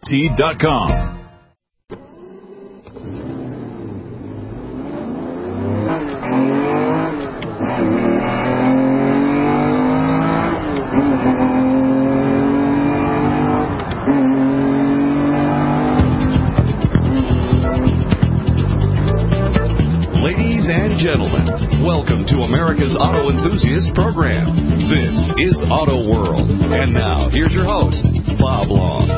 T.com. Ladies and gentlemen, welcome to America's Auto Enthusiast Program. This is Auto World. And now, here's your host, Bob Long.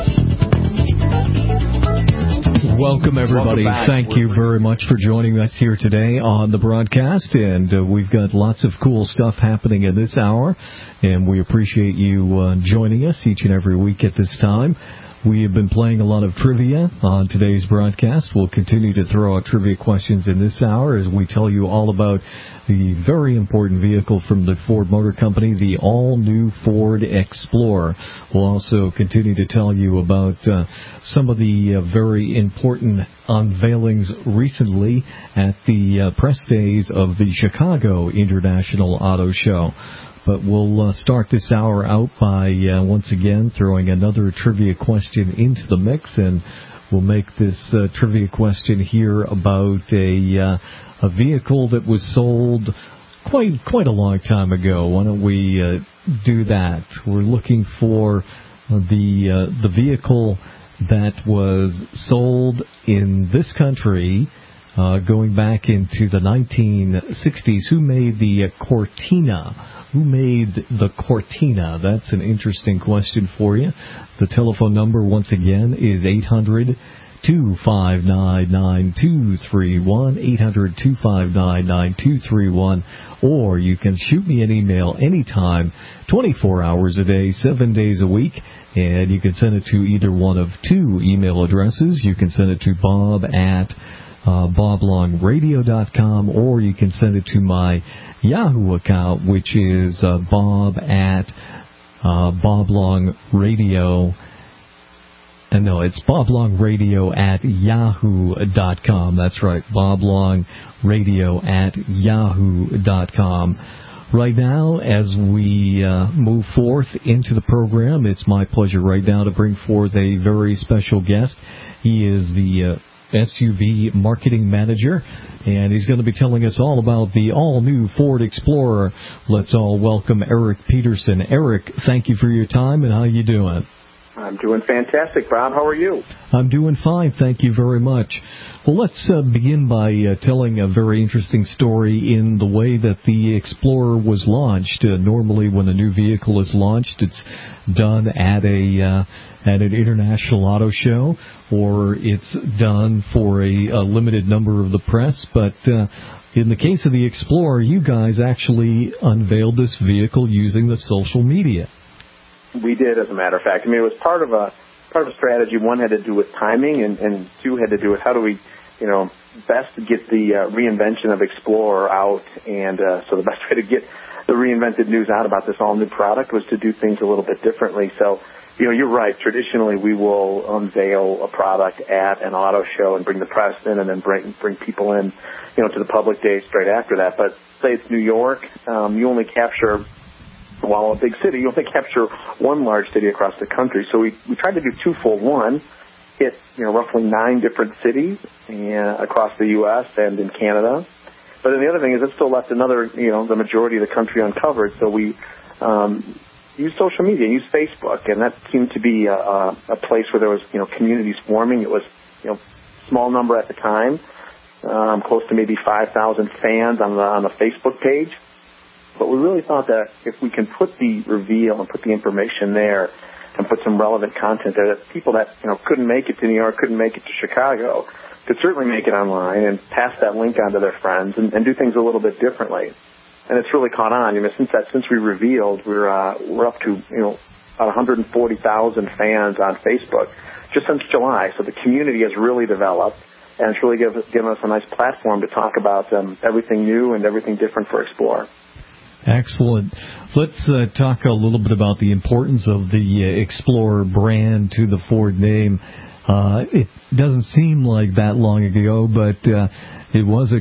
Welcome, everybody. Thank you very much for joining us here today on the broadcast. And we've got lots of cool stuff happening in this hour. And we appreciate you joining us each and every week at this time. We have been playing a lot of trivia on today's broadcast. We'll continue to throw out trivia questions in this hour as we tell you all about the very important vehicle from the Ford Motor Company, the all-new Ford Explorer. We'll also continue to tell you about some of the very important unveilings recently at the press days of the Chicago International Auto Show. But we'll start this hour out by, once again, throwing another trivia question into the mix, and we'll make this trivia question here about a vehicle that was sold quite a long time ago. Why don't we do that? We're looking for the vehicle that was sold in this country going back into the 1960s. Who made the Cortina? Who made the Cortina? That's an interesting question for you. The telephone number, once again, is 800-259-9231, 800-259-9231, or you can shoot me an email anytime, 24 hours a day, 7 days a week, and you can send it to either one of two email addresses. You can send it to Bob at boblongradio.com, or you can send it to my Yahoo account, which is Bob at boblongradio. And no, it's boblongradio at yahoo.com. That's right, boblongradio at yahoo.com. Right now, as we move forth into the program, it's my pleasure right now to bring forth a very special guest. He is the SUV marketing manager, and he's going to be telling us all about the all-new Ford Explorer. Let's all welcome Eric Peterson. Eric, thank you for your time, and how you doing? I'm doing fantastic, Bob. How are you? I'm doing fine. Thank you very much. Well, let's begin by telling a very interesting story in the way that the Explorer was launched. Normally, when a new vehicle is launched, it's done at an international auto show, or it's done for a limited number of the press. But in the case of the Explorer, you guys actually unveiled this vehicle using the social media. We did, as a matter of fact. I mean, it was part of a strategy. One had to do with timing, and two had to do with how do we, best get the reinvention of Explorer out. And so the best way to get the reinvented news out about this all-new product was to do things a little bit differently. So, you're right. Traditionally, we will unveil a product at an auto show and bring the press in, and then bring people in, to the public day straight after that. But say it's New York, you only capture, while a big city, you only capture one large city across the country. So we tried to do twofold. One, hit roughly 9 different cities across the U.S. and in Canada. But then the other thing is it still left another, the majority of the country uncovered. So we use social media, use Facebook, and that seemed to be a place where there was, communities forming. It was, small number at the time, close to maybe 5,000 fans on the Facebook page. But we really thought that if we can put the reveal and put the information there and put some relevant content there, that people that, couldn't make it to New York, couldn't make it to Chicago, could certainly make it online and pass that link on to their friends and do things a little bit differently. And it's really caught on. Since we revealed, we're up to, about 140,000 fans on Facebook just since July. So the community has really developed, and it's really given us a nice platform to talk about everything new and everything different for Explorer. Excellent. Let's talk a little bit about the importance of the Explorer brand to the Ford name. It doesn't seem like that long ago, but it was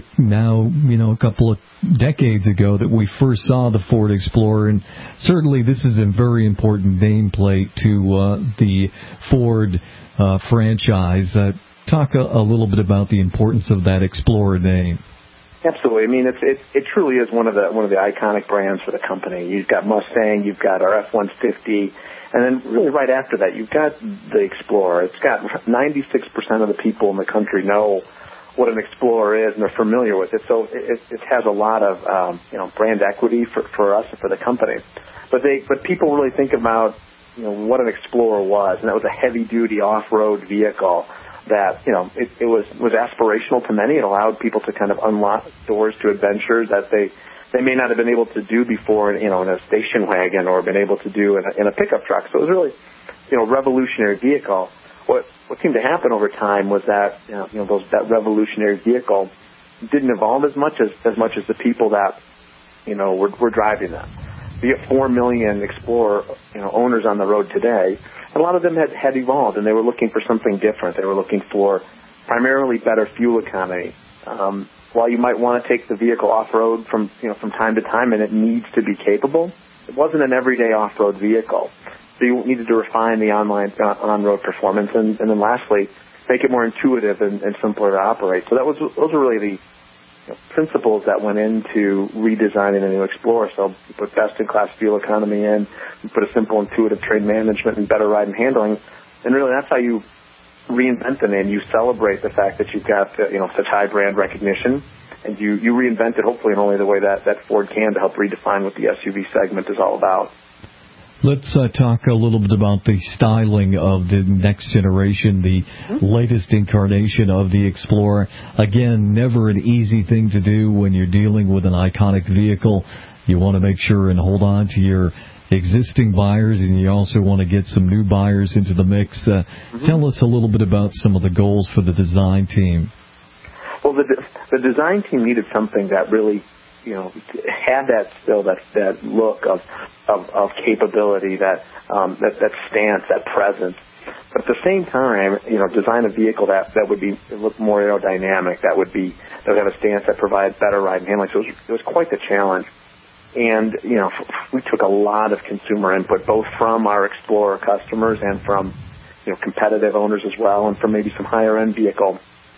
a couple of decades ago that we first saw the Ford Explorer, and certainly this is a very important nameplate to the Ford franchise. Talk a little bit about the importance of that Explorer name. Absolutely. I mean, it truly is one of the iconic brands for the company. You've got Mustang, you've got our F-150, and then really right after that, you've got the Explorer. It's got 96% of the people in the country know what an Explorer is, and they're familiar with it. So it has a lot of brand equity for us and for the company. But people really think about what an Explorer was, and that was a heavy-duty off-road vehicle that it was aspirational to many. It allowed people to kind of unlock doors to adventures that they may not have been able to do before in a station wagon or been able to do in a pickup truck. So it was really a revolutionary vehicle. What seemed to happen over time was that that revolutionary vehicle didn't evolve as much as the people that were driving them. You get 4 million Explorer owners on the road today. A lot of them had evolved, and they were looking for something different. They were looking for primarily better fuel economy. While you might want to take the vehicle off-road from time to time, and it needs to be capable, it wasn't an everyday off-road vehicle. So you needed to refine the on-road performance, and then lastly, make it more intuitive and simpler to operate. So those are really the principles that went into redesigning the new Explorer. So you put best-in-class fuel economy in, you put a simple, intuitive trade management and better ride and handling, and really that's how you reinvent the name. You celebrate the fact that you've got such high brand recognition, and you reinvent it hopefully in only the way that Ford can to help redefine what the SUV segment is all about. Let's talk a little bit about the styling of the next generation, the latest incarnation of the Explorer. Again, never an easy thing to do when you're dealing with an iconic vehicle. You want to make sure and hold on to your existing buyers, and you also want to get some new buyers into the mix. Tell us a little bit about some of the goals for the design team. Well, the design team needed something that really had that look of capability, that stance, that presence. But at the same time, design a vehicle that would look more aerodynamic, that would have a stance that provides better ride and handling. So it was quite the challenge. And we took a lot of consumer input, both from our Explorer customers and from competitive owners as well, and from maybe some higher end vehicle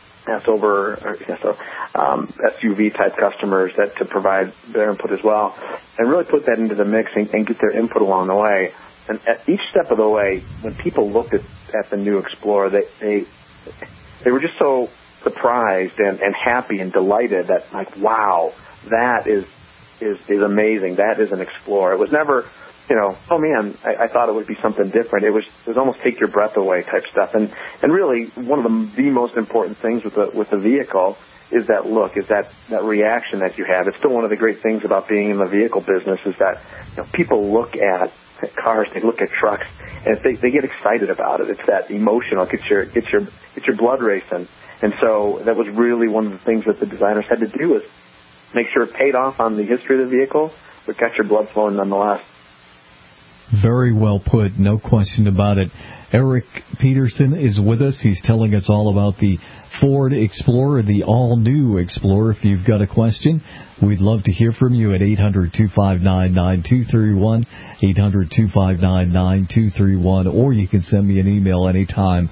SUV type customers to provide their input as well, and really put that into the mix and get their input along the way. And at each step of the way, when people looked at the new Explorer, they were just so surprised and happy and delighted that, like, wow, that is amazing. That is an Explorer. It was never, oh man, I thought it would be something different. It was almost take your breath away type stuff. And really, one of the most important things with the vehicle is that look, is that reaction that you have. It's still one of the great things about being in the vehicle business is that people look at cars, they look at trucks, and they get excited about it. It's that emotional, get your blood racing. And so that was really one of the things that the designers had to do is make sure it paid off on the history of the vehicle, but got your blood flowing nonetheless. Very well put, no question about it. Eric Peterson is with us. He's telling us all about the Ford Explorer, the all-new Explorer. If you've got a question, we'd love to hear from you at 800-259-9231, 800-259-9231, or you can send me an email anytime,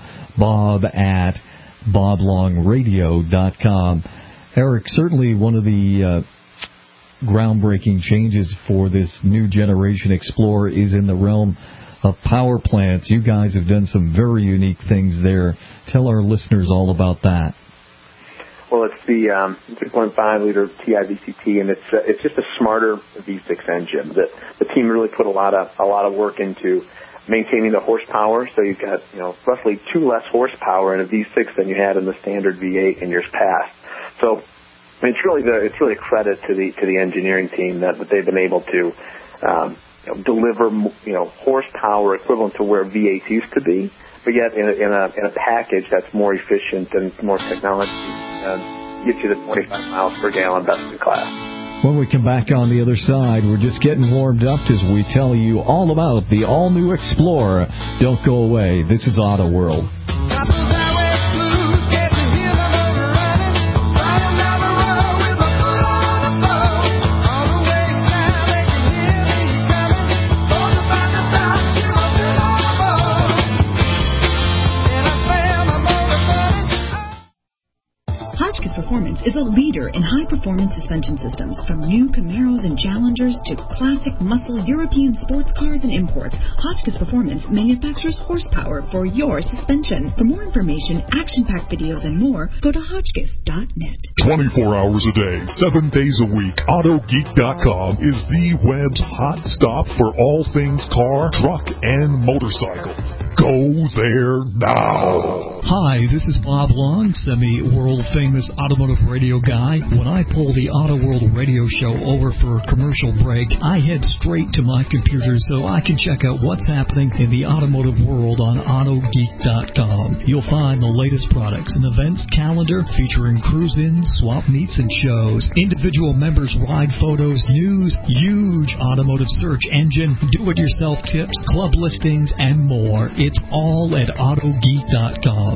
bob@boblongradio.com. Eric, certainly one of the groundbreaking changes for this new generation Explorer is in the realm of power plants. You guys have done some very unique things there. Tell our listeners all about that. Well, it's the 2.5 liter TIVCT, and it's just a smarter V6 engine. The team really put a lot of work into maintaining the horsepower. So you've got roughly 2 less horsepower in a V6 than you had in the standard V8 in years past. So it's really a credit to the engineering team that they've been able to deliver horsepower equivalent to where V8 used to be, but yet in a package that's more efficient and more technology gets you to 25 miles per gallon, best in class. When we come back on the other side, we're just getting warmed up as we tell you all about the all-new Explorer. Don't go away. This is Auto World. Hotchkiss Performance is a leader in high-performance suspension systems, from new Camaros and Challengers to classic muscle European sports cars and imports. Hotchkiss Performance manufactures horsepower for your suspension. For more information, action-packed videos, and more, go to Hotchkiss.net. 24 hours a day, 7 days a week, AutoGeek.com is the web's hot stop for all things car, truck, and motorcycle. Go there now. Hi, this is Bob Long, semi-world-famous automotive radio guy. When I pull the Auto World radio show over for a commercial break, I head straight to my computer so I can check out what's happening in the automotive world on AutoGeek.com. You'll find the latest products and events calendar featuring cruise-ins, swap meets, and shows, individual members' ride photos, news, huge automotive search engine, do-it-yourself tips, club listings, and more. It's all at AutoGeek.com.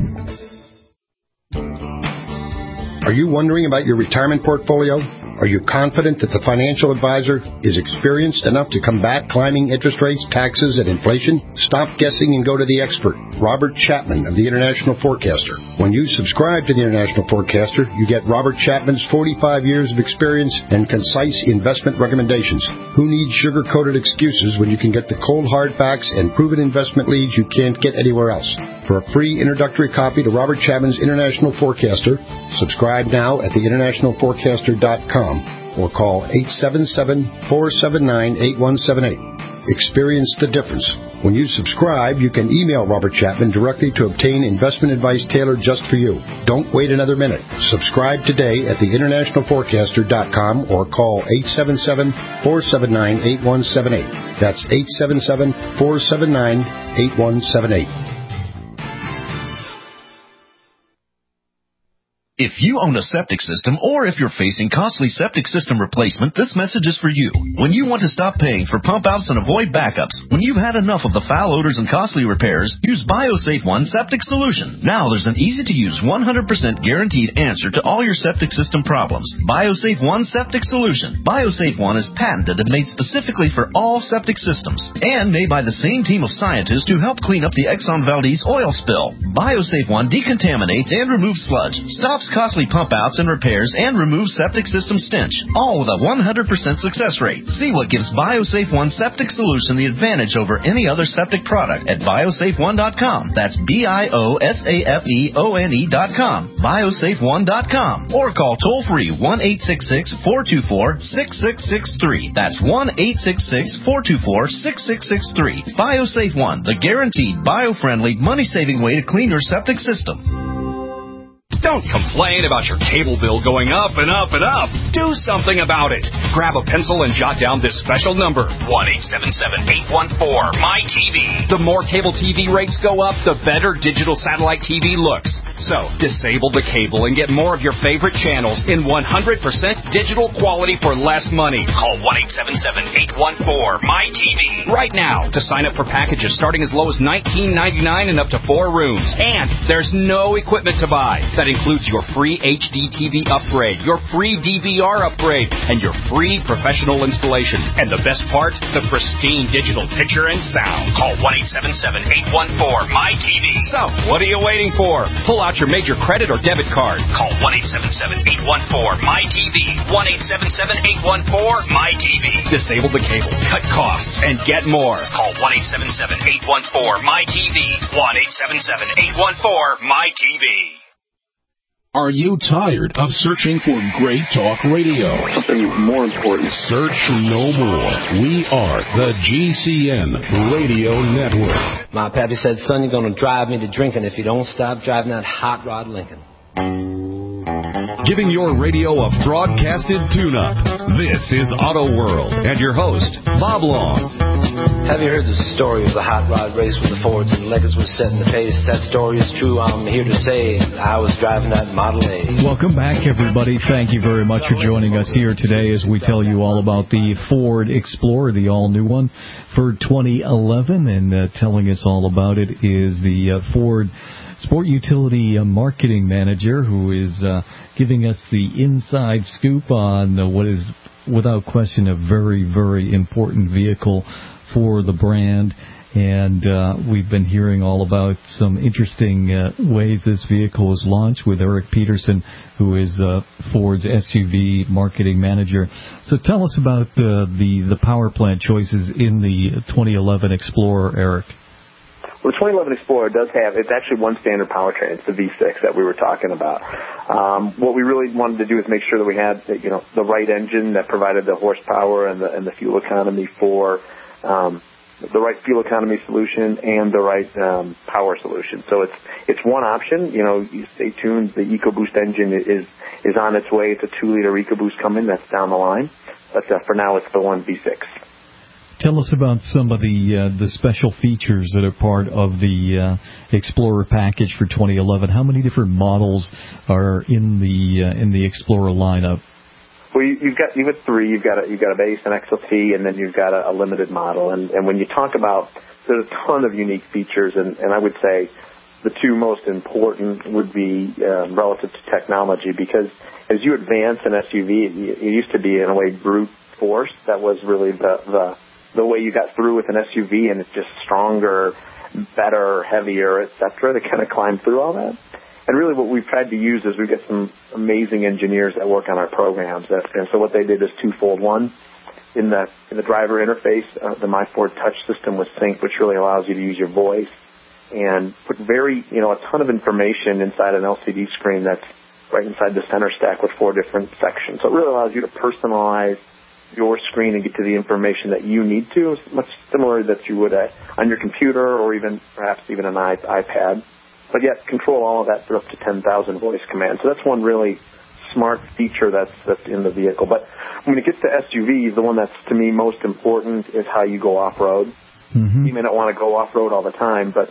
Are you wondering about your retirement portfolio? Are you confident that the financial advisor is experienced enough to combat climbing interest rates, taxes, and inflation? Stop guessing and go to the expert, Robert Chapman of the International Forecaster. When you subscribe to the International Forecaster, you get Robert Chapman's 45 years of experience and concise investment recommendations. Who needs sugar-coated excuses when you can get the cold hard facts and proven investment leads you can't get anywhere else? For a free introductory copy to Robert Chapman's International Forecaster, subscribe now at theInternationalForecaster.com or call 877-479-8178. Experience the difference. When you subscribe, you can email Robert Chapman directly to obtain investment advice tailored just for you. Don't wait another minute. Subscribe today at theInternationalForecaster.com or call 877-479-8178. That's 877-479-8178. If you own a septic system, or if you're facing costly septic system replacement, this message is for you. When you want to stop paying for pump outs and avoid backups, when you've had enough of the foul odors and costly repairs, use BioSafe One Septic Solution. Now there's an easy-to-use 100% guaranteed answer to all your septic system problems. BioSafe One Septic Solution. BioSafe One is patented and made specifically for all septic systems, and made by the same team of scientists who helped clean up the Exxon Valdez oil spill. BioSafe One decontaminates and removes sludge, stops costly pump outs and repairs, and removes septic system stench, all with a 100% success rate. See what gives BioSafe One Septic Solution the advantage over any other septic product at biosafeone.com. That's BIOSAFEONE.com. biosafeone.com, or call toll free 1-866-424-6663. That's 1-866-424-6663. BioSafe One, the guaranteed bio-friendly, money-saving way to clean your septic system. Don't complain about your cable bill going up and up and up. Do something about it. Grab a pencil and jot down this special number, 1-877-814-MY-TV. The more cable TV rates go up, the better digital satellite TV looks. So, disable the cable and get more of your favorite channels in 100% digital quality for less money. Call 1-877-814-MY-TV right now to sign up for packages starting as low as $19.99 and up to 4 rooms. And there's no equipment to buy. That includes your free HD TV upgrade, your free DVR upgrade, and your free professional installation. And the best part, the pristine digital picture and sound. Call 1-877-814-MY-TV. So, what are you waiting for? Pull out your major credit or debit card. Call 1-877-814-MY-TV. 1-877-814-MY-TV. Disable the cable, cut costs, and get more. Call 1-877-814-MY-TV. 1-877-814-MY-TV. Are you tired of searching for great talk radio? Something more important. Search no more. We are the GCN Radio Network. My pappy said, son, you're going to drive me to drinking if you don't stop driving that hot rod Lincoln. Giving your radio a broadcasted tune-up. This is Auto World, and your host, Bob Long. Have you heard the story of the hot rod race with the Fords and the Lincolns was setting the pace? That story is true. I'm here to say I was driving that Model A. Welcome back, everybody. Thank you very much for joining us here today as we tell you all about the Ford Explorer, the all-new one for 2011. And telling us all about it is the Ford Sport Utility Marketing Manager, who is giving us the inside scoop on what is, without question, a very, very important vehicle for the brand. And we've been hearing all about some interesting ways this vehicle was launched with Eric Peterson, who is Ford's SUV marketing manager. So tell us about the power plant choices in the 2011 Explorer, Eric. Well, the 2011 Explorer does have, it's actually one standard powertrain. It's the V6 that we were talking about. What we really wanted to do is make sure that we had, the right engine that provided the horsepower and the fuel economy for the right fuel economy solution and the right power solution. So it's one option. You stay tuned. The EcoBoost engine is on its way. It's a 2-liter EcoBoost coming. That's down the line. But for now, it's the one V6. Tell us about some of the special features that are part of the Explorer package for 2011. How many different models are in the Explorer lineup? Well, you've got 3. You've got a base, an XLT, and then you've got a limited model. And when you talk about, there's a ton of unique features, and I would say the 2 most important would be relative to technology, because as you advance an SUV, it used to be in a way brute force. That was really the way you got through with an SUV, and it's just stronger, better, heavier, etc. to kind of climb through all that. And really what we've tried to use is we've got some amazing engineers that work on our programs. And so what they did is twofold. One, in the driver interface, the MyFord Touch system with Sync, which really allows you to use your voice and put a ton of information inside an LCD screen that's right inside the center stack with 4 different sections. So it really allows you to personalize your screen and get to the information that you need to, much similar that you would on your computer or perhaps even an iPad. But yet control all of that through up to 10,000 voice commands. So that's one really smart feature that's in the vehicle. But when it gets to SUVs, the one that's to me most important is how you go off-road. Mm-hmm. You may not want to go off-road all the time, but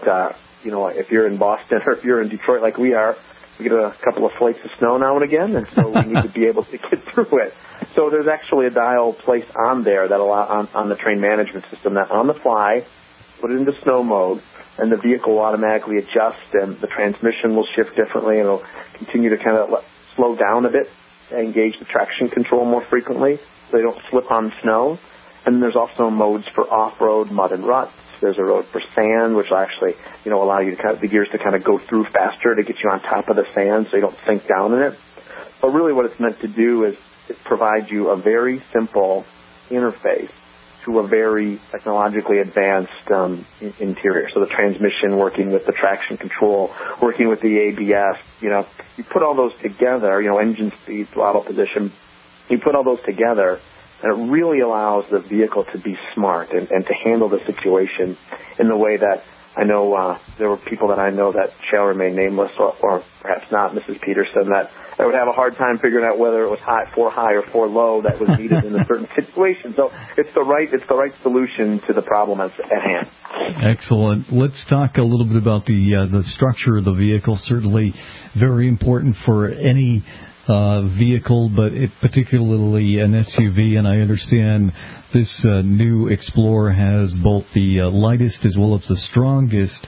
if you're in Boston or if you're in Detroit like we are, we get a couple of flakes of snow now and again, and so we need to be able to get through it. So there's actually a dial placed on there that on the train management system that on the fly, put it into snow mode, and the vehicle will automatically adjust, and the transmission will shift differently, and it'll continue to kind of slow down a bit, engage the traction control more frequently, so they don't slip on snow. And then there's also modes for off-road, mud and ruts. There's a road for sand, which will actually, allow you to the gears to kind of go through faster to get you on top of the sand, so you don't sink down in it. But really, what it's meant to do is provide you a very simple interface to a very technologically advanced interior. So the transmission working with the traction control, working with the ABS, you put all those together, engine speed, throttle position, you put all those together, and it really allows the vehicle to be smart and to handle the situation in the way that I know there were people that I know that shall remain nameless or perhaps not, Mrs. Peterson, that would have a hard time figuring out whether it was for high or for low that was needed in a certain situation. So it's the right solution to the problem at hand. Excellent. Let's talk a little bit about the structure of the vehicle. Certainly very important for any vehicle, but particularly an SUV, and I understand this new Explorer has both the lightest as well as the strongest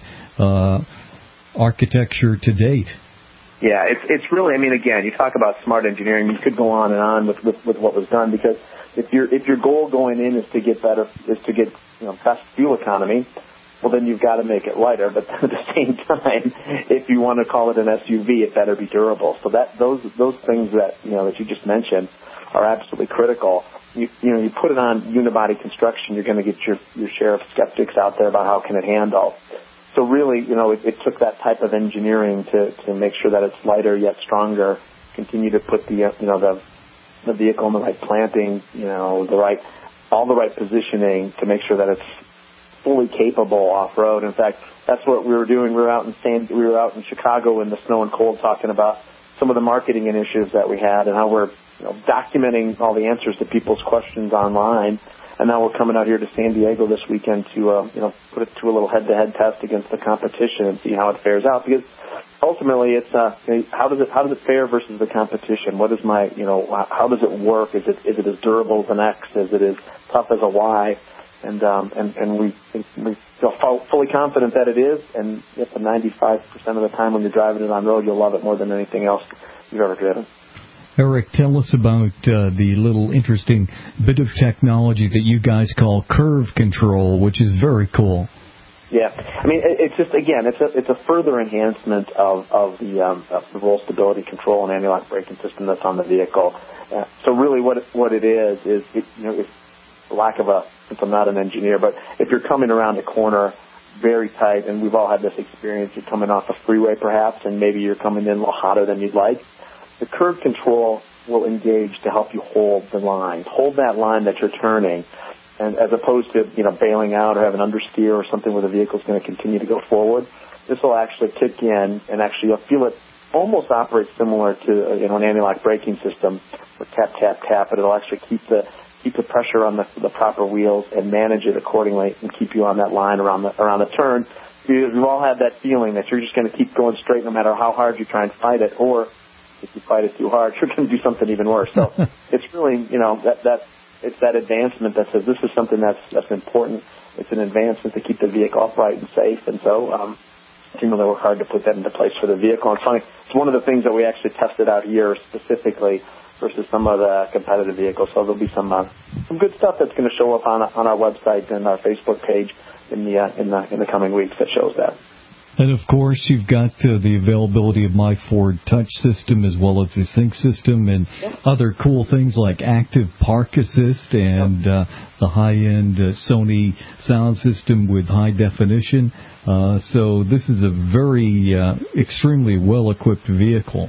architecture to date. Yeah, it's really, again, you talk about smart engineering, you could go on and on with what was done, because if your goal going in is to get best fuel economy, well, then you've got to make it lighter. But at the same time, if you want to call it an SUV, it better be durable. So those things that that you just mentioned are absolutely critical. You put it on unibody construction, you're going to get your share of skeptics out there about how can it handle. So really, it took that type of engineering to make sure that it's lighter yet stronger. Continue to put the vehicle in the right planting, all the right positioning to make sure that it's fully capable off-road. In fact, that's what we were doing. We were out in Chicago in the snow and cold talking about some of the marketing initiatives that we had and how we're documenting all the answers to people's questions online. And now we're coming out here to San Diego this weekend to put it to a little head-to-head test against the competition and see how it fares out. Because ultimately, it's how does it fare versus the competition? What is how does it work? Is it as durable as an X? Is it as tough as a Y? and we feel fully confident that it is, and if 95% of the time when you're driving it on road, you'll love it more than anything else you've ever driven. Eric, tell us about the little interesting bit of technology that you guys call curve control, which is very cool. Yeah, I mean, it's just, again, it's a further enhancement of the roll stability control and anti-lock braking system that's on the vehicle. So really, what it is it's lack of since I'm not an engineer, but if you're coming around a corner very tight, and we've all had this experience, you're coming off a freeway perhaps, and maybe you're coming in a little hotter than you'd like. The curve control will engage to help you hold the line, hold that line that you're turning, and as opposed to bailing out or having understeer or something where the vehicle's going to continue to go forward. This will actually kick in, and actually you'll feel it almost operate similar to an anti-lock braking system, where tap tap tap, but it'll actually keep the pressure on the proper wheels and manage it accordingly and keep you on that line around the turn. Because we've all had that feeling that you're just going to keep going straight no matter how hard you try and fight it, or if you fight it too hard, you're going to do something even worse. So it's really, it's that advancement that says this is something that's important. It's an advancement to keep the vehicle upright and safe, and so they work hard to put that into place for the vehicle. And it's funny, it's one of the things that we actually tested out here specifically versus some of the competitive vehicles. So there'll be some good stuff that's going to show up on our website and our Facebook page in the coming weeks that shows that. And, of course, you've got the availability of My Ford Touch system as well as the Sync system and other cool things like Active Park Assist and the high-end Sony sound system with high definition. So this is a very extremely well-equipped vehicle.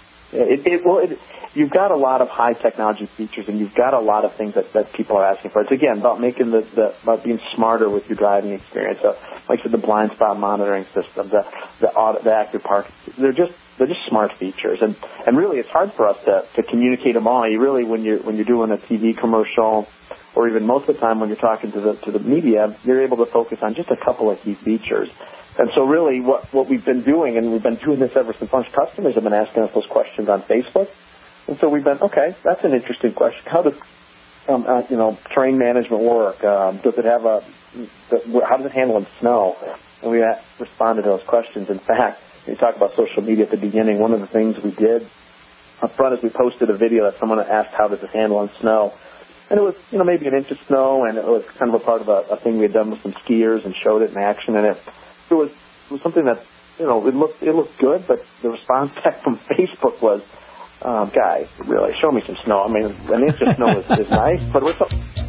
You've got a lot of high technology features, and you've got a lot of things that people are asking for. It's again about making about being smarter with your driving experience. So, like I said, the blind spot monitoring system, the Active Park, they're just smart features, and really it's hard for us to communicate them all. You really, when you're doing a TV commercial, or even most of the time when you're talking to the media, you're able to focus on just a couple of key features. And so really what we've been doing, and we've been doing this ever since launch, customers have been asking us those questions on Facebook. And so we've been, okay, that's an interesting question. How does, terrain management work? Does it have how does it handle in snow? And we responded to those questions. In fact, when you talk about social media at the beginning, one of the things we did up front is we posted a video that someone asked, how does it handle in snow? And it was, maybe an inch of snow, and it was kind of a part of a thing we had done with some skiers and showed it in action. And it was something that, it looked good, but the response back from Facebook was, guys, really, show me some snow. I mean, an inch of snow is nice, but we're so...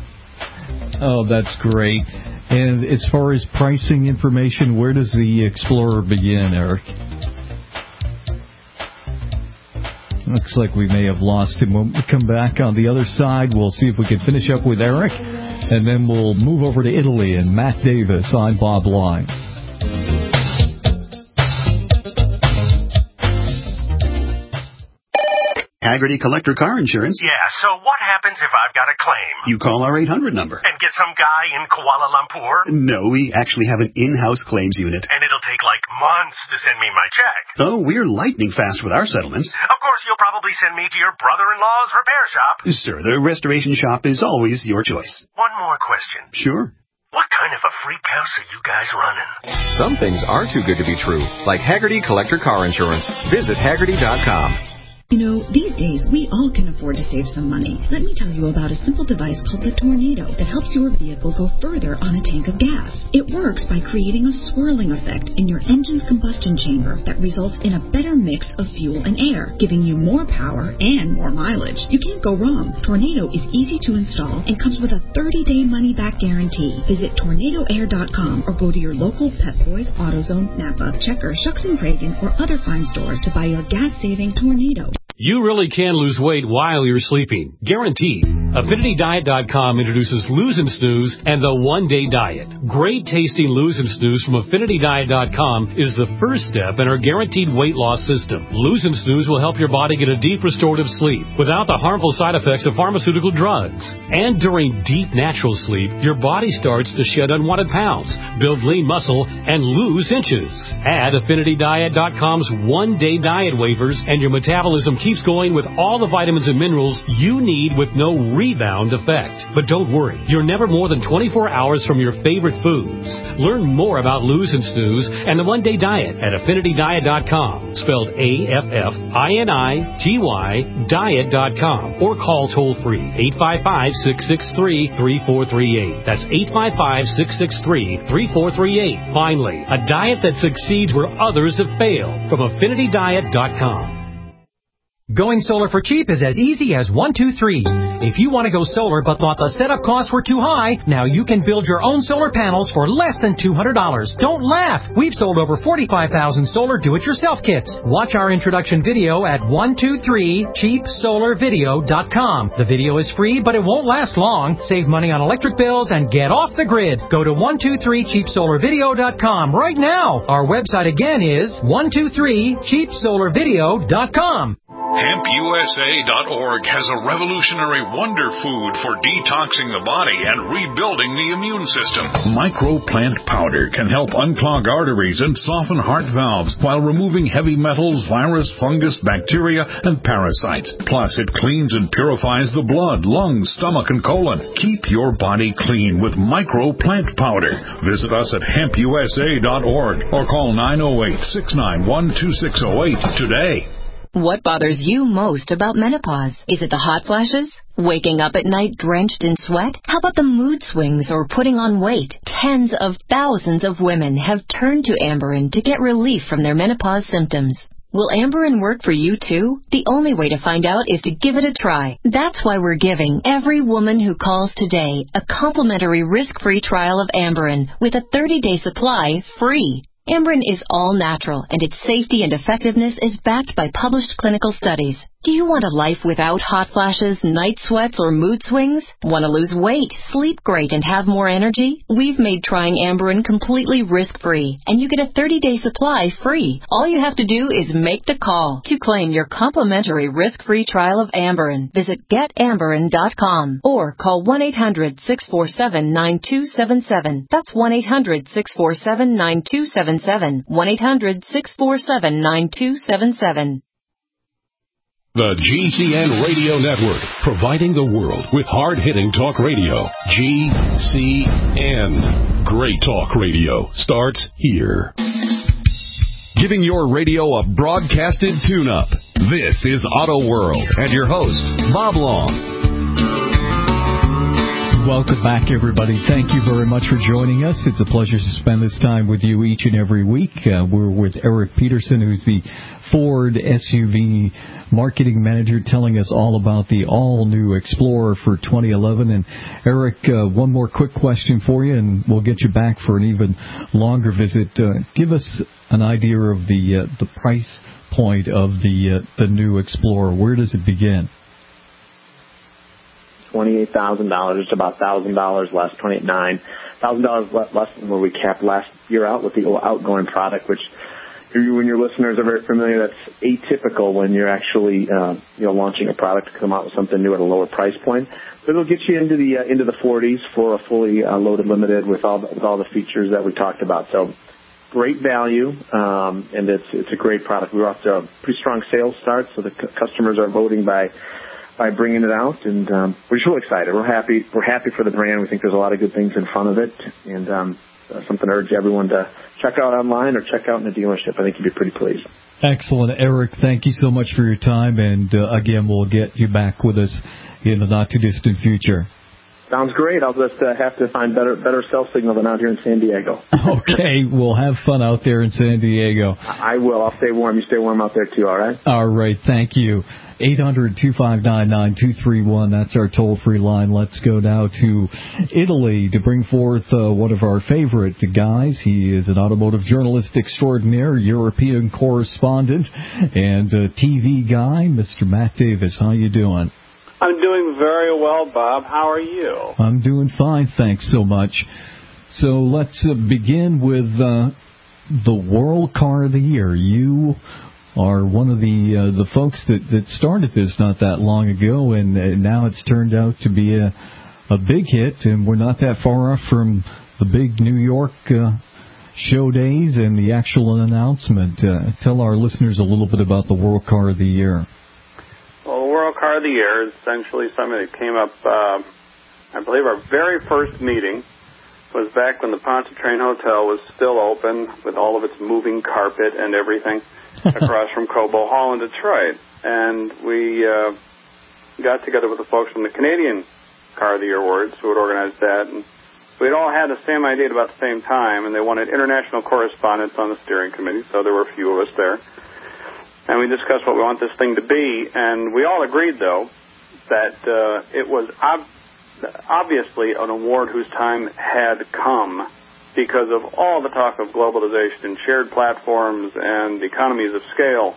Oh, that's great. And as far as pricing information, where does the Explorer begin, Eric? Looks like we may have lost him. When we come back on the other side, we'll see if we can finish up with Eric, and then we'll move over to Italy and Matt Davis. I'm Bob Lyne. Hagerty Collector Car Insurance. Yeah, so what happens if I've got a claim? You call our 800 number. And get some guy in Kuala Lumpur? No, we actually have an in-house claims unit. And it'll take like months to send me my check. Oh, we're lightning fast with our settlements. Of course, you'll probably send me to your brother-in-law's repair shop. Sir, the restoration shop is always your choice. One more question. Sure. What kind of a freak house are you guys running? Some things are too good to be true, like Hagerty Collector Car Insurance. Visit Hagerty.com. These days, we all can afford to save some money. Let me tell you about a simple device called the Tornado that helps your vehicle go further on a tank of gas. It works by creating a swirling effect in your engine's combustion chamber that results in a better mix of fuel and air, giving you more power and more mileage. You can't go wrong. Tornado is easy to install and comes with a 30-day money-back guarantee. Visit tornadoair.com or go to your local Pep Boys, AutoZone, Napa, Checker, Shucks & Cragen, or other fine stores to buy your gas-saving Tornado. You really can lose weight while you're sleeping. Guaranteed. AffinityDiet.com introduces Lose and Snooze and the One-Day Diet. Great tasting Lose and Snooze from AffinityDiet.com is the first step in our guaranteed weight loss system. Lose and Snooze will help your body get a deep restorative sleep without the harmful side effects of pharmaceutical drugs. And during deep natural sleep, your body starts to shed unwanted pounds, build lean muscle, and lose inches. Add AffinityDiet.com's One-Day Diet waivers and your metabolism keeps keeps going with all the vitamins and minerals you need with no rebound effect. But don't worry, you're never more than 24 hours from your favorite foods. Learn more about Lose and Snooze and the One Day Diet at AffinityDiet.com, spelled AFFINITY diet.com, or call toll-free 855-663-3438. That's 855-663-3438. Finally, a diet that succeeds where others have failed, from AffinityDiet.com. Going solar for cheap is as easy as 1, 2, 3. If you want to go solar but thought the setup costs were too high, now you can build your own solar panels for less than $200. Don't laugh! We've sold over 45,000 solar do-it-yourself kits. Watch our introduction video at 123cheapsolarvideo.com. The video is free, but it won't last long. Save money on electric bills and get off the grid. Go to 123cheapsolarvideo.com right now. Our website again is 123cheapsolarvideo.com. HempUSA.org has a revolutionary wonder food for detoxing the body and rebuilding the immune system. Microplant powder can help unclog arteries and soften heart valves while removing heavy metals, virus, fungus, bacteria, and parasites. Plus, it cleans and purifies the blood, lungs, stomach, and colon. Keep your body clean with Microplant powder. Visit us at HempUSA.org or call 908-691-2608 today. What bothers you most about menopause? Is it the hot flashes? Waking up at night drenched in sweat? How about the mood swings or putting on weight? Tens of thousands of women have turned to Amberen to get relief from their menopause symptoms. Will Amberen work for you too? The only way to find out is to give it a try. That's why we're giving every woman who calls today a complimentary risk-free trial of Amberen with a 30-day supply free. Amberen is all natural, and its safety and effectiveness is backed by published clinical studies. Do you want a life without hot flashes, night sweats, or mood swings? Want to lose weight, sleep great, and have more energy? We've made trying Amberen completely risk-free, and you get a 30-day supply free. All you have to do is make the call to claim your complimentary risk-free trial of Amberen. Visit GetAmberen.com or call 1-800-647-9277. That's 1-800-647-9277. 1-800-647-9277. The GCN Radio Network, providing the world with hard-hitting talk radio. GCN. Great talk radio starts here. Giving your radio a broadcasted tune-up. This is Auto World and your host, Bob Long. Welcome back, everybody. Thank you very much for joining us. It's a pleasure to spend this time with you each and every week. We're with Eric Peterson, who's the Ford SUV marketing manager, telling us all about the all-new Explorer for 2011. And Eric, one more quick question for you, and we'll get you back for an even longer visit. Give us an idea of the price point of the new Explorer. Where does it begin? $28,000, just about $1,000 less, $28,900, $1,000 less than where we capped last year out with the outgoing product, which, when your listeners are very familiar, that's atypical when you're actually launching a product to come out with something new at a lower price point. But it'll get you into the 40s for a fully loaded limited with all the features that we talked about. So great value, and it's a great product. We were off to a pretty strong sales start, so the customers are voting by bringing it out, and we're just really excited. We're happy for the brand. We think there's a lot of good things in front of it, and something to urge everyone to check out online or check out in the dealership. I think you'd be pretty pleased. Excellent. Eric, thank you so much for your time, and again, we'll get you back with us in the not-too-distant future. Sounds great. I'll just have to find better cell signal than out here in San Diego. Okay, we'll have fun out there in San Diego. I will. I'll stay warm. You stay warm out there, too, all right? All right, thank you. 800-259-9231, that's our toll-free line. Let's go now to Italy to bring forth one of our favorite guys. He is an automotive journalist extraordinaire, European correspondent, and TV guy, Mr. Matt Davis. How you doing? I'm doing very well, Bob. How are you? I'm doing fine, thanks so much. So let's begin with the World Car of the Year. You are one of the folks that started this not that long ago, and now it's turned out to be a big hit, and we're not that far off from the big New York show days and the actual announcement. Tell our listeners a little bit about the World Car of the Year. Car of the Year is essentially something that came up, I believe our very first meeting was back when the Pontchartrain Hotel was still open with all of its moving carpet and everything across from Cobo Hall in Detroit. And we got together with the folks from the Canadian Car of the Year Awards who had organized that. And we'd all had the same idea at about the same time, and they wanted international correspondents on the steering committee, so there were a few of us there. And we discussed what we want this thing to be, and we all agreed, though, that it was obviously an award whose time had come because of all the talk of globalization and shared platforms and economies of scale,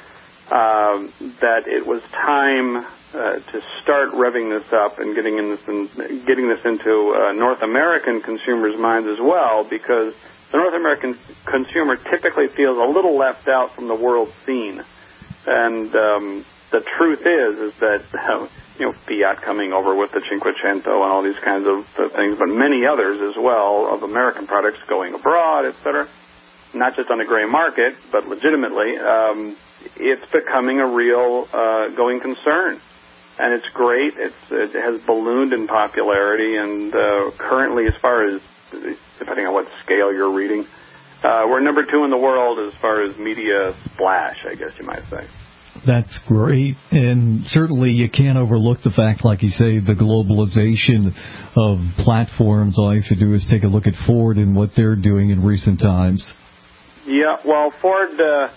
that it was time to start revving this up and getting this into North American consumers' minds as well, because the North American consumer typically feels a little left out from the world scene. And the truth is that Fiat coming over with the Cinquecento and all these kinds of things, but many others as well of American products going abroad, etc. Not just on the gray market, but legitimately, it's becoming a real going concern. And it's great. It has ballooned in popularity, and currently, as far as, depending on what scale you're reading, we're number 2 in the world as far as media splash, I guess you might say. That's great, and certainly you can't overlook the fact, like you say, the globalization of platforms. All you have to do is take a look at Ford and what they're doing in recent times. Yeah, well, Ford and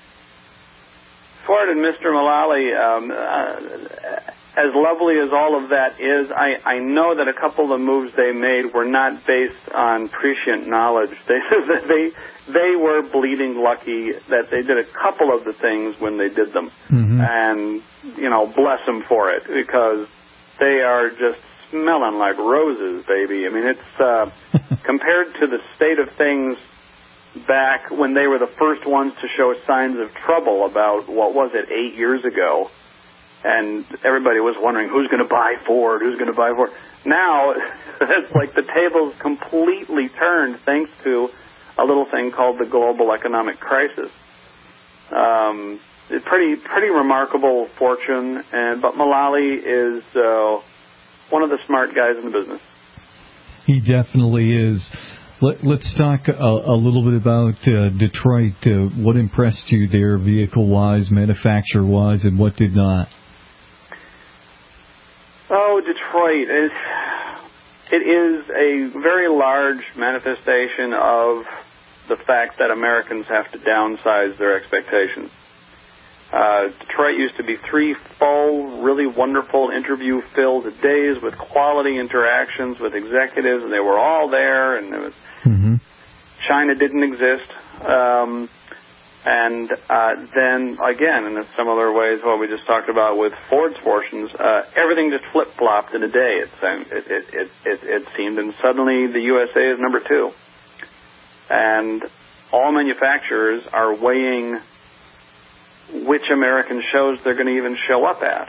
Mr. Mullally, as lovely as all of that is, I know that a couple of the moves they made were not based on prescient knowledge. They were bleeding lucky that they did a couple of the things when they did them. Mm-hmm. And, bless them for it, because they are just smelling like roses, baby. I mean, it's compared to the state of things back when they were the first ones to show signs of trouble about, 8 years ago. And everybody was wondering, who's going to buy Ford? Who's going to buy Ford? Now, it's like the tables completely turned thanks to a little thing called the global economic crisis. Pretty remarkable fortune, but Mullally is one of the smart guys in the business. He definitely is. Let's talk a little bit about Detroit. What impressed you there, vehicle-wise, manufacturer-wise, and what did not? Oh, Detroit. It is a very large manifestation of the fact that Americans have to downsize their expectations. Detroit used to be 3 full, really wonderful interview-filled days with quality interactions with executives, and they were all there, and it was China didn't exist. And then, again, in a similar way as what we just talked about with Ford's fortunes, everything just flip-flopped in a day, it seemed, and suddenly the USA is number 2. And all manufacturers are weighing which American shows they're going to even show up at.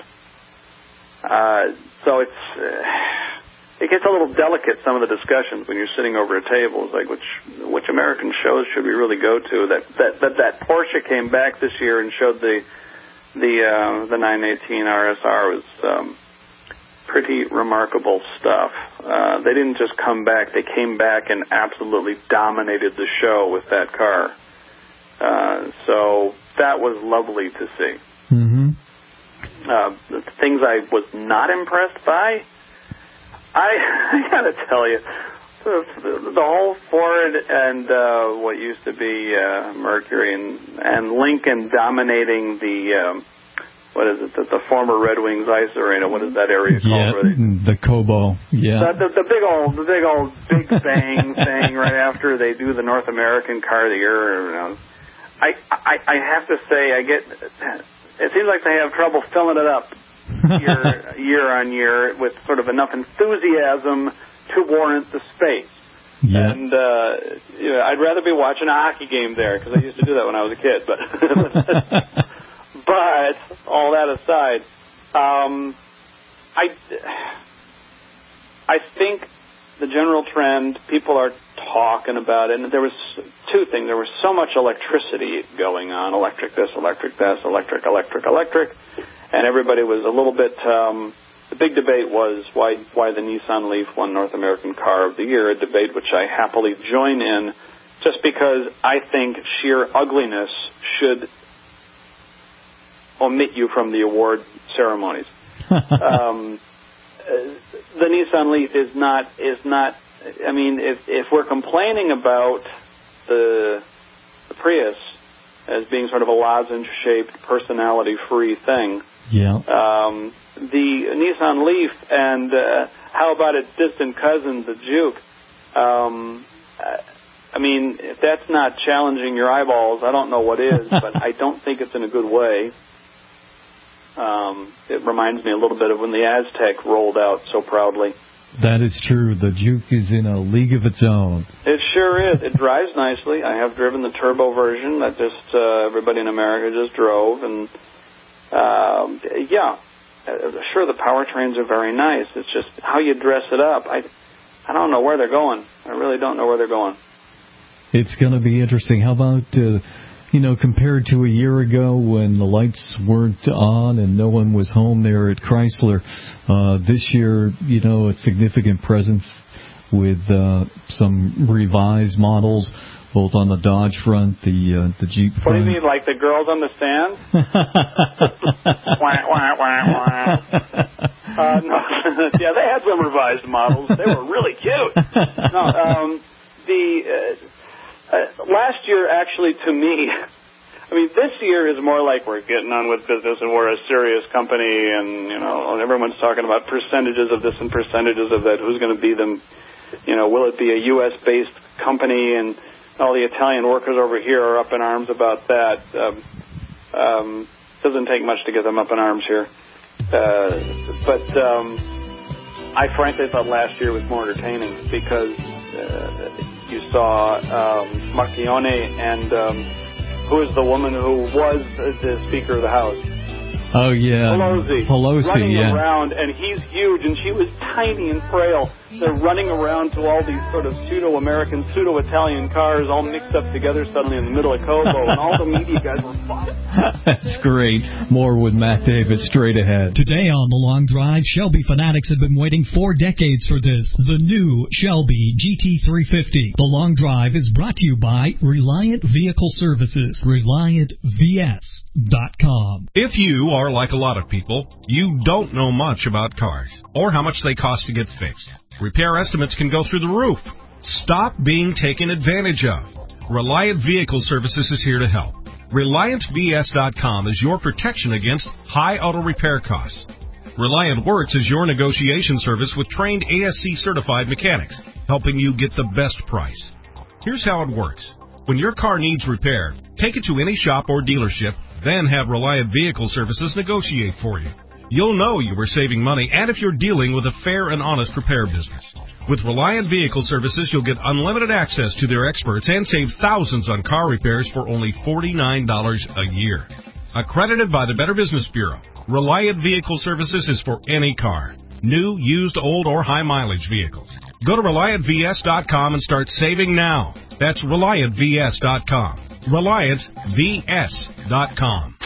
So it gets a little delicate, some of the discussions when you're sitting over a table. It's like, which American shows should we really go to? That Porsche came back this year and showed the 918 RSR was pretty remarkable stuff. They didn't just come back; they came back and absolutely dominated the show with that car. So that was lovely to see. Mm-hmm. The things I was not impressed by, I gotta tell you, the whole Ford and what used to be Mercury and Lincoln dominating the the former Red Wings ice arena. What is that area called? The Cobo. Yeah. The big old Big Bang thing right after they do the North American Car of the Year. I have to say, it seems like they have trouble filling it up year on year with sort of enough enthusiasm to warrant the space. Yeah. And I'd rather be watching a hockey game there, because I used to do that when I was a kid. But all that aside, I think the general trend, people are talking about it, and there was 2 things. There was so much electricity going on, electric this, electric this, electric. and everybody was a little bit. The big debate was why the Nissan Leaf won North American Car of the Year, a debate which I happily join in, just because I think sheer ugliness should omit you from the award ceremonies. The Nissan Leaf is not. I mean, if we're complaining about the Prius as being sort of a lozenge-shaped, personality-free thing, the Nissan Leaf and how about its distant cousin, the Juke? I mean, if that's not challenging your eyeballs, I don't know what is, but I don't think it's in a good way. It reminds me a little bit of when the Aztec rolled out so proudly. That is true. The Juke is in a league of its own. It sure is. It drives nicely. I have driven the turbo version that just everybody in America just drove, and sure, the powertrains are very nice. It's just how you dress it up. I don't know where they're going. I really don't know where they're going. It's going to be interesting. How about, compared to a year ago when the lights weren't on and no one was home there at Chrysler, this year, a significant presence with some revised models, both on the Dodge front, the Jeep front. What do you mean, like the girls on the stand? No. Yeah, they had some revised models. They were really cute. No, last year, actually, to me, I mean, this year is more like we're getting on with business and we're a serious company, and everyone's talking about percentages of this and percentages of that. Who's going to be them? Will it be a U.S.-based company? And all the Italian workers over here are up in arms about that. Doesn't take much to get them up in arms here. But I frankly thought last year was more entertaining because you saw Marchione and who is the woman who was the Speaker of the House? Oh, yeah. Pelosi, running around, and he's huge, and she was tiny and frail. They're running around to all these sort of pseudo-American, pseudo-Italian cars all mixed up together suddenly in the middle of Kobo, and all the media guys were fun. That's great. More with Matt Davis straight ahead. Today on The Long Drive, Shelby fanatics have been waiting 4 decades for this. The new Shelby GT350. The Long Drive is brought to you by Reliant Vehicle Services. ReliantVS.com. If you are like a lot of people, you don't know much about cars or how much they cost to get fixed. Repair estimates can go through the roof. Stop being taken advantage of. Reliant Vehicle Services is here to help. ReliantVS.com is your protection against high auto repair costs. Reliant Works is your negotiation service with trained ASC certified mechanics, helping you get the best price. Here's how it works. When your car needs repair, take it to any shop or dealership, then have Reliant Vehicle Services negotiate for you. You'll know you were saving money and if you're dealing with a fair and honest repair business. With Reliant Vehicle Services, you'll get unlimited access to their experts and save thousands on car repairs for only $49 a year. Accredited by the Better Business Bureau, Reliant Vehicle Services is for any car. New, used, old, or high-mileage vehicles. Go to ReliantVS.com and start saving now. That's ReliantVS.com. ReliantVS.com.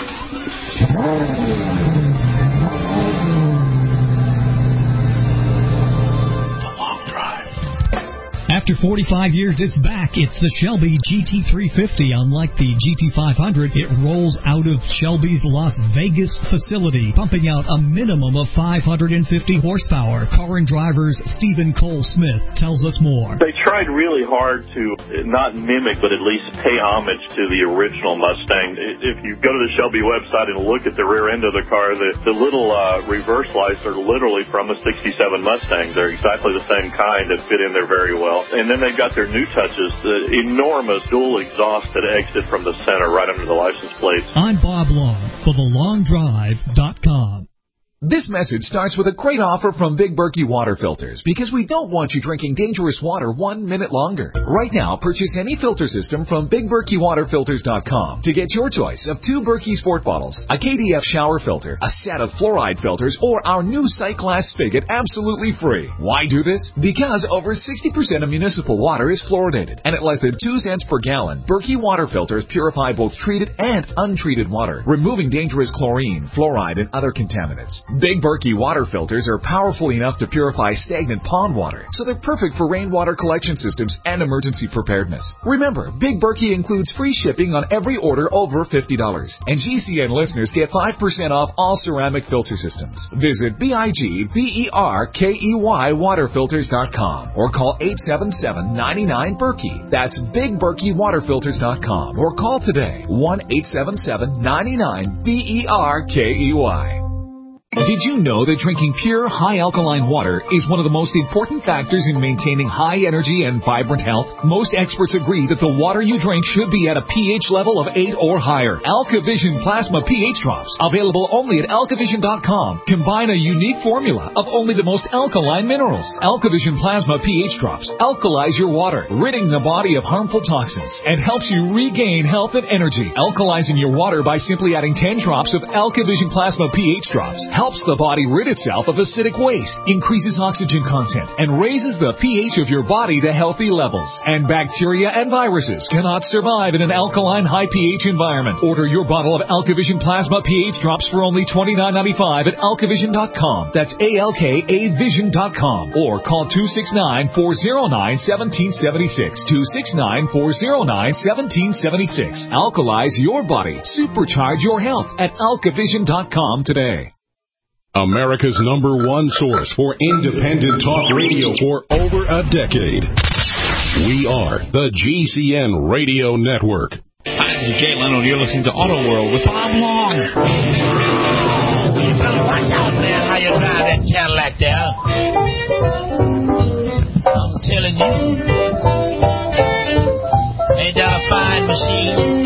After 45 years, it's back. It's the Shelby GT350. Unlike the GT500, it rolls out of Shelby's Las Vegas facility, pumping out a minimum of 550 horsepower. Car and Driver's Stephen Cole Smith tells us more. They tried really hard to not mimic, but at least pay homage to the original Mustang. If you go to the Shelby website and look at the rear end of the car, the little reverse lights are literally from a 67 Mustang. They're exactly the same kind that fit in there very well. And then they got their new touches, the enormous dual exhaust that exit from the center right under the license plate. I'm Bob Long for TheLongDrive.com. This message starts with a great offer from Big Berkey Water Filters because we don't want you drinking dangerous water 1 minute longer. Right now, purchase any filter system from BigBerkeyWaterFilters.com to get your choice of 2 Berkey Sport bottles, a KDF shower filter, a set of fluoride filters, or our new sight glass spigot absolutely free. Why do this? Because over 60% of municipal water is fluoridated, and at less than 2 cents per gallon, Berkey Water Filters purify both treated and untreated water, removing dangerous chlorine, fluoride, and other contaminants. Big Berkey water filters are powerful enough to purify stagnant pond water, so they're perfect for rainwater collection systems and emergency preparedness. Remember, Big Berkey includes free shipping on every order over $50, and GCN listeners get 5% off all ceramic filter systems. Visit BIGBERKEY waterfilters.com or call 877-99-BERKEY. That's BigBerkeyWaterFilters.com or call today 1-877-99-BERKEY. Did you know that drinking pure, high-alkaline water is one of the most important factors in maintaining high energy and vibrant health? Most experts agree that the water you drink should be at a pH level of 8 or higher. AlkaVision Plasma pH Drops, available only at AlkaVision.com, combine a unique formula of only the most alkaline minerals. AlkaVision Plasma pH Drops alkalize your water, ridding the body of harmful toxins, and helps you regain health and energy. Alkalizing your water by simply adding 10 drops of AlkaVision Plasma pH Drops helps the body rid itself of acidic waste, increases oxygen content, and raises the pH of your body to healthy levels. And bacteria and viruses cannot survive in an alkaline high pH environment. Order your bottle of AlkaVision Plasma pH Drops for only $29.95 at AlkaVision.com. That's ALKAVision.com. Or call 269-409-1776. 269-409-1776. Alkalize your body. Supercharge your health at AlkaVision.com today. America's #1 source for independent talk radio for over a decade. We are the GCN Radio Network. Hi, this is Jay Leno. You're listening to Auto World with Bob Long. You better watch out, man, how you drive that Cadillac there. I'm telling you. Ain't that a fine machine?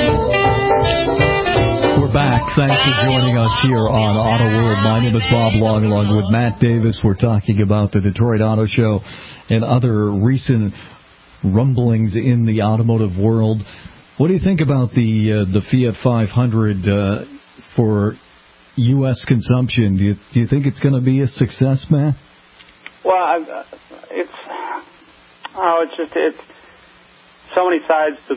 Back. Thanks for joining us here on Auto World. My name is Bob Long, along with Matt Davis. We're talking about the Detroit Auto Show and other recent rumblings in the automotive world. What do you think about the Fiat 500 for U.S. consumption? Do you think it's going to be a success, Matt? Well, it's so many sides to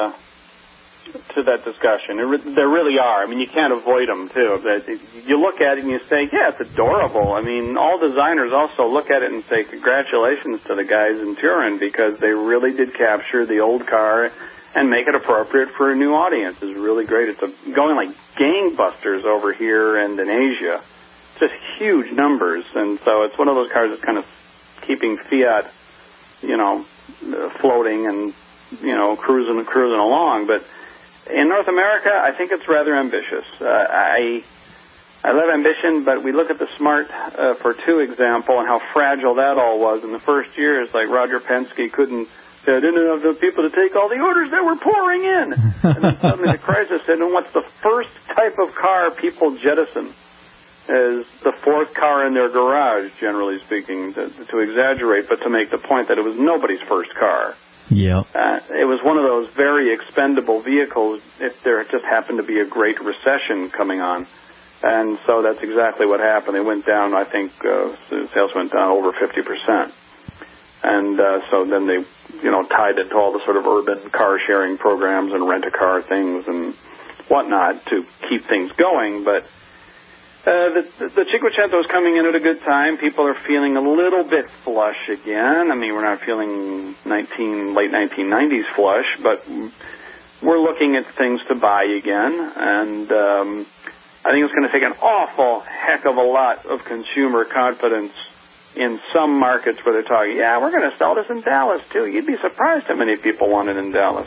that discussion. There really are. I mean, you can't avoid them, too. You look at it and you say, yeah, it's adorable. I mean, all designers also look at it and say, congratulations to the guys in Turin, because they really did capture the old car and make it appropriate for a new audience. It's really great. It's going like gangbusters over here and in Asia. Just huge numbers. And so it's one of those cars that's kind of keeping Fiat, floating and, cruising along. But in North America, I think it's rather ambitious. I love ambition, but we look at the Smart for 2 example and how fragile that all was in the first years. Like Roger Penske I didn't have the people to take all the orders that were pouring in. And then suddenly the crisis hit, and what's the first type of car people jettison? Is the 4th car in their garage, generally speaking, to exaggerate, but to make the point that it was nobody's first car. Yeah. It was one of those very expendable vehicles if there just happened to be a great recession coming on. And so that's exactly what happened. They went down, I think, sales went down over 50%. And so then they, tied it to all the sort of urban car-sharing programs and rent-a-car things and whatnot to keep things going. But the Cinquecento is coming in at a good time. People are feeling a little bit flush again. I mean, we're not feeling late 1990s flush, but we're looking at things to buy again. And I think it's going to take an awful heck of a lot of consumer confidence in some markets where they're talking, yeah, we're going to sell this in Dallas, too. You'd be surprised how many people want it in Dallas.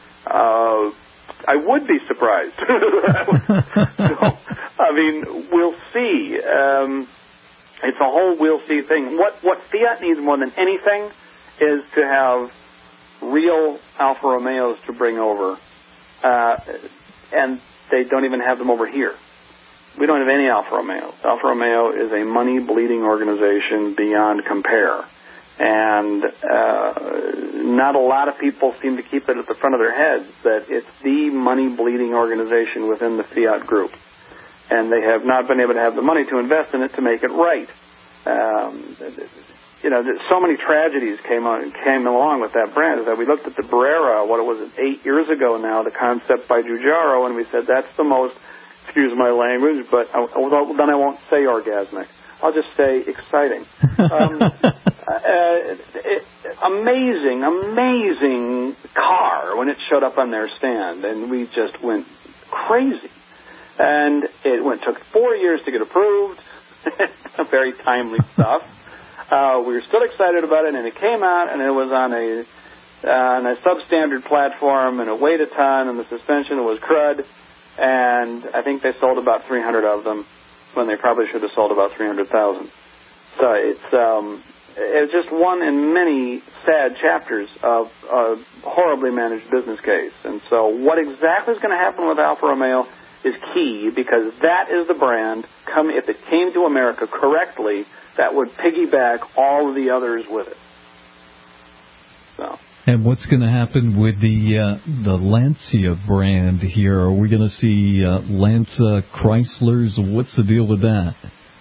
I would be surprised. We'll see. It's a whole we'll see thing. What Fiat needs more than anything is to have real Alfa Romeos to bring over, and they don't even have them over here. We don't have any Alfa Romeos. Alfa Romeo is a money-bleeding organization beyond compare. And not a lot of people seem to keep it at the front of their heads that it's the money-bleeding organization within the Fiat group. And they have not been able to have the money to invest in it to make it right. So many tragedies came along with that brand. Is that we looked at the Barrera, 8 years ago now, the concept by Giugiaro, and we said that's the most, excuse my language, but then I won't say orgasmic. I'll just say exciting. Amazing car when it showed up on their stand, and we just went crazy. And it took 4 years to get approved. Very timely stuff. We were still excited about it, and it came out, and it was on a substandard platform, and it weighed a ton, and the suspension was crud. And I think they sold about 300 of them when they probably should have sold about 300,000. So it's just one in many sad chapters of a horribly managed business case. And so what exactly is going to happen with Alfa Romeo is key, because that is the brand, if it came to America correctly, that would piggyback all of the others with it. So. And what's going to happen with the Lancia brand here? Are we going to see Lancia Chryslers? What's the deal with that?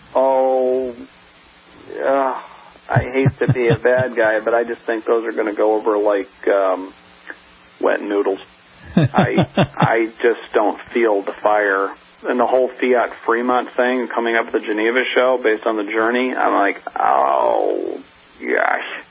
I hate to be a bad guy, but I just think those are going to go over like wet noodles. I just don't feel the fire. And the whole Fiat Fremont thing coming up at the Geneva show based on the Journey, I'm like, oh, gosh.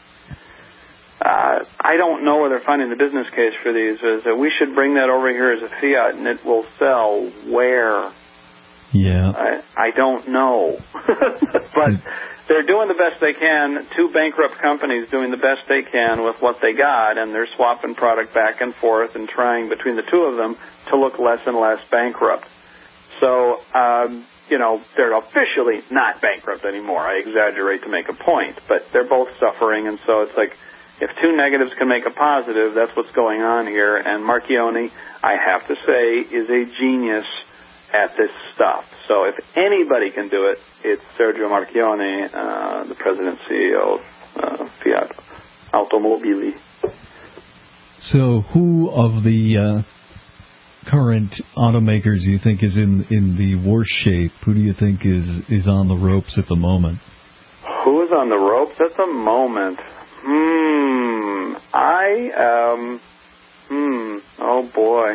I don't know where they're finding the business case for these. Is that we should bring that over here as a Fiat, and it will sell where? Yeah. I don't know. But they're doing the best they can. Two bankrupt companies doing the best they can with what they got, and they're swapping product back and forth and trying between the two of them to look less and less bankrupt. So, they're officially not bankrupt anymore. I exaggerate to make a point, but they're both suffering, and so it's like, if two negatives can make a positive, that's what's going on here. And Marchionne, I have to say, is a genius at this stuff. So if anybody can do it, it's Sergio Marchionne, the president and CEO of Fiat Automobili. So who of the current automakers do you think is in the worst shape? Who do you think is on the ropes at the moment? Who is on the ropes at the moment? Oh boy.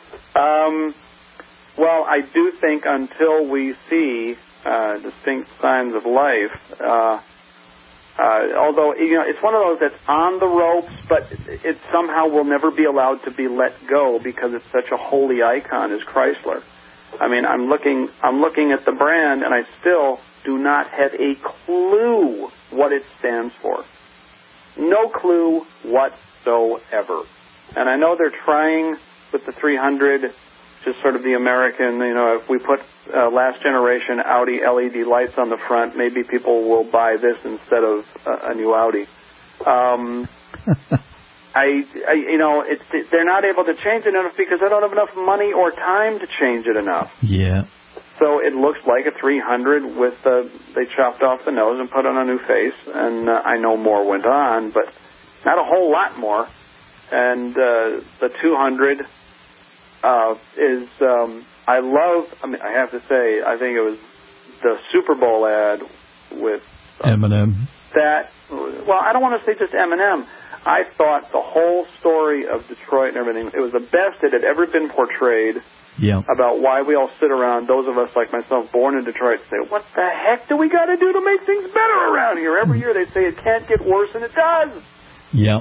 Well, I do think until we see distinct signs of life, although it's one of those that's on the ropes, but it somehow will never be allowed to be let go because it's such a holy icon as Chrysler. I mean, I'm looking at the brand, and I still do not have a clue what it stands for. No clue whatsoever. And I know they're trying with the 300, just sort of the American, if we put last generation Audi LED lights on the front, maybe people will buy this instead of a new Audi. They're not able to change it enough because they don't have enough money or time to change it enough. Yeah. So it looks like a 300 with they chopped off the nose and put on a new face, and I know more went on, but not a whole lot more. And the 200 is, I have to say, I think it was the Super Bowl ad with Eminem. Well, I don't want to say just Eminem. I thought the whole story of Detroit and everything, it was the best it had ever been portrayed. Yeah. About why we all sit around, those of us like myself born in Detroit, say, what the heck do we got to do to make things better around here? Every year they say it can't get worse, and it does. Yeah.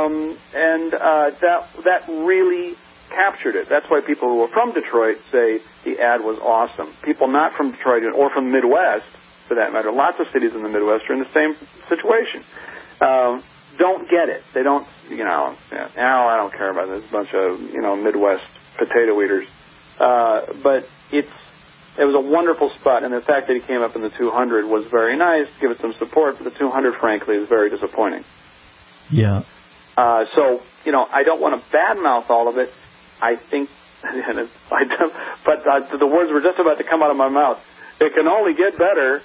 That really captured it. That's why people who are from Detroit say the ad was awesome. People not from Detroit or from the Midwest, for that matter, lots of cities in the Midwest are in the same situation. Don't get it. They don't, now I don't care about this bunch of, Midwest potato eaters. But it was a wonderful spot, and the fact that he came up in the 200 was very nice. Give it some support, but the 200, frankly, is very disappointing. Yeah. So, I don't want to badmouth all of it. I think But the words were just about to come out of my mouth. It can only get better.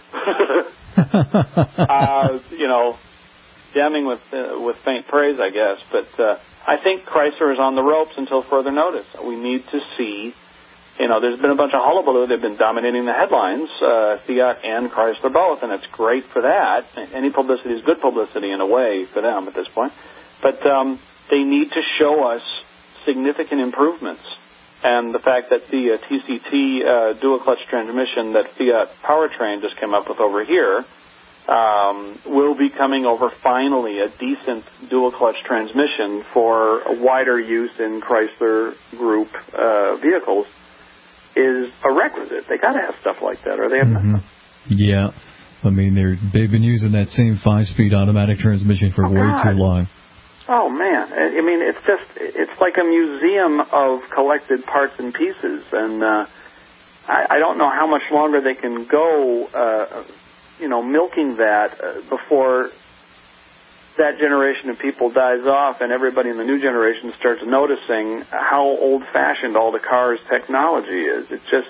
Damning with faint praise, I guess. But I think Chrysler is on the ropes until further notice. We need to see. There's been a bunch of hullabaloo. They've been dominating the headlines, Fiat and Chrysler both, and it's great for that. Any publicity is good publicity in a way for them at this point. But they need to show us significant improvements. And the fact that the TCT dual-clutch transmission that Fiat Powertrain just came up with over here will be coming over finally a decent dual-clutch transmission for a wider use in Chrysler Group vehicles is a requisite. They got to have stuff like that, or they have nothing. Yeah. I mean, they've been using that same 5-speed automatic transmission for way too long. Oh, man. I mean, it's like a museum of collected parts and pieces, and I don't know how much longer they can go, milking that before that generation of people dies off and everybody in the new generation starts noticing how old-fashioned all the car's technology is.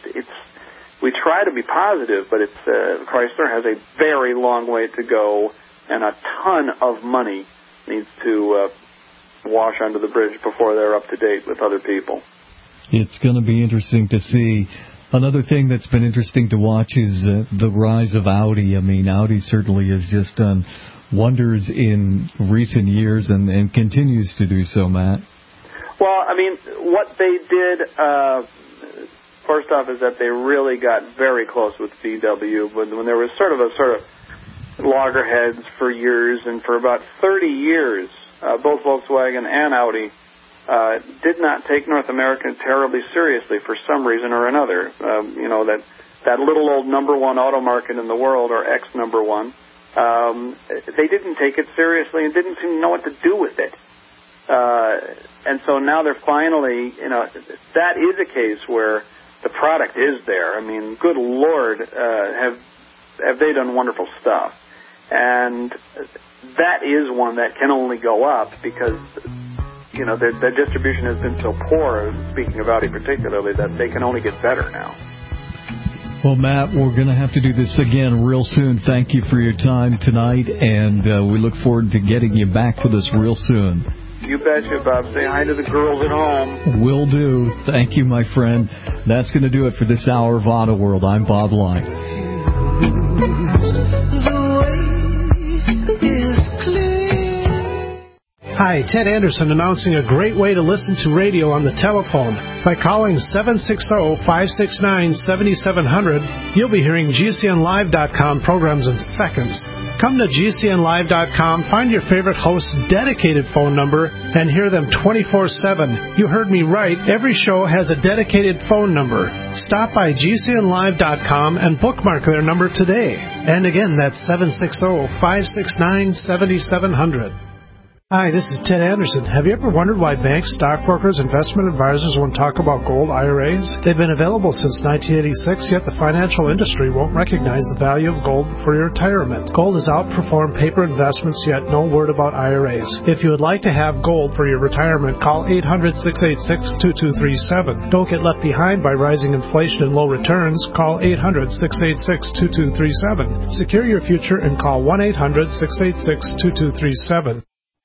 We try to be positive, but Chrysler has a very long way to go, and a ton of money needs to wash under the bridge before they're up to date with other people. It's going to be interesting to see. Another thing that's been interesting to watch is the rise of Audi. I mean, Audi certainly has just done wonders in recent years and continues to do so, Matt. Well, I mean, what they did, first off, is that they really got very close with VW when there was sort of loggerheads for years, and for about 30 years, both Volkswagen and Audi did not take North America terribly seriously for some reason or another. That little old number one auto market in the world, or ex-number one, they didn't take it seriously and didn't seem to know what to do with it. And so now they're finally, that is a case where the product is there. I mean, good Lord, have they done wonderful stuff. And that is one that can only go up because, their distribution has been so poor, speaking of Audi particularly, that they can only get better now. Well, Matt, we're going to have to do this again real soon. Thank you for your time tonight, and we look forward to getting you back with us real soon. You betcha, Bob. Say hi to the girls at home. Will do. Thank you, my friend. That's going to do it for this hour of Auto World. I'm Bob Line. Hi, Ted Anderson announcing a great way to listen to radio on the telephone. By calling 760-569-7700, you'll be hearing GCNlive.com programs in seconds. Come to GCNlive.com, find your favorite host's dedicated phone number, and hear them 24/7. You heard me right. Every show has a dedicated phone number. Stop by GCNlive.com and bookmark their number today. And again, that's 760-569-7700. Hi, this is Ted Anderson. Have you ever wondered why banks, stockbrokers, investment advisors won't talk about gold IRAs? They've been available since 1986, yet the financial industry won't recognize the value of gold for your retirement. Gold has outperformed paper investments, yet no word about IRAs. If you would like to have gold for your retirement, call 800-686-2237. Don't get left behind by rising inflation and low returns. Call 800-686-2237. Secure your future and call 1-800-686-2237.